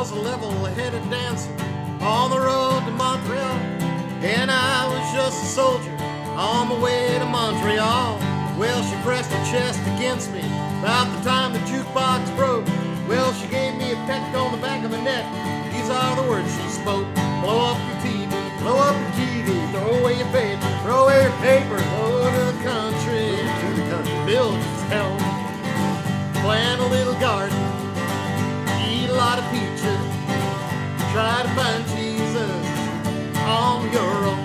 was a level-headed dancer on the road to Montreal, and I was just a soldier on my way to Montreal. Well, she pressed her chest against me about the time the jukebox broke. Well, she gave me a peck on the back of my neck. These are the words she spoke. Blow up your TV, blow up your TV, throw away your paper, throw away your paper, go to the country, build yourself, plant a little garden, eat a lot of peaches, try to find Jesus on your own.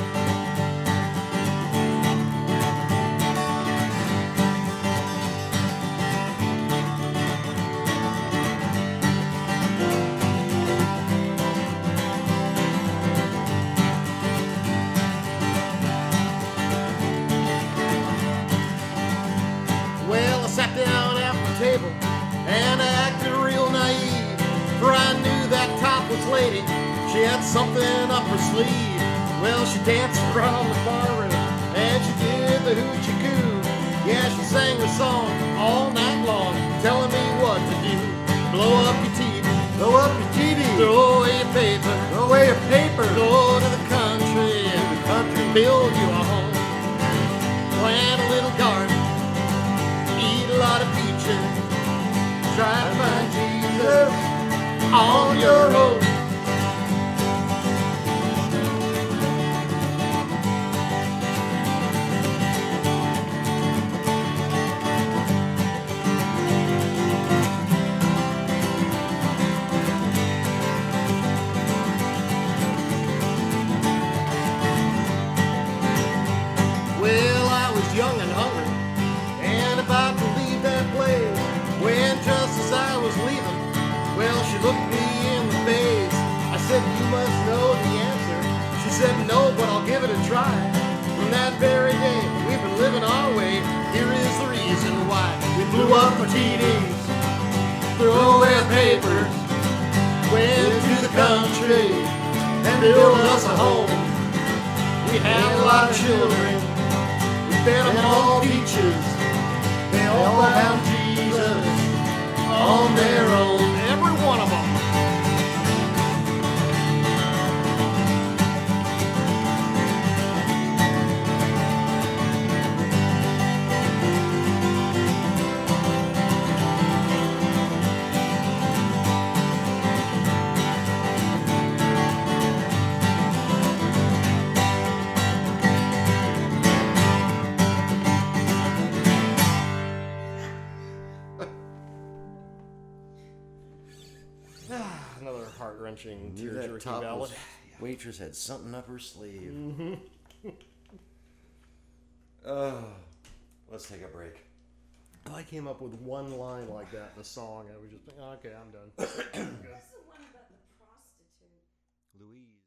Sat down at my table and I acted real naive, for I knew that topless lady, she had something up her sleeve. Well, she danced around the barroom and she did the hoochie coo. Yeah, she sang her song all night long, telling me what to do. Blow up your TV, blow up your TV, throw away your paper, throw away your paper, go to the country, build you a home, plant a little garden, eat a lot of peaches, try to find Jesus on your own. Well, I was young and hungry and about to leave that place, when just as I was leaving, well, she looked me in the face. I said, you must know the answer. She said, no, but I'll give it a try. From that very day, we've been living our way. Here is the reason why. We blew up our TDs, threw away our papers, went to the country and built us a home. We had a lot of children, we fed them all peaches. They all found Jesus on their own, every one of them. Another heart-wrenching, tear-jerking ballad. Waitress had something up her sleeve. Let's take a break. If I came up with one line like that in a song, I would just think, okay, I'm done. What's the one about the prostitute? Louise.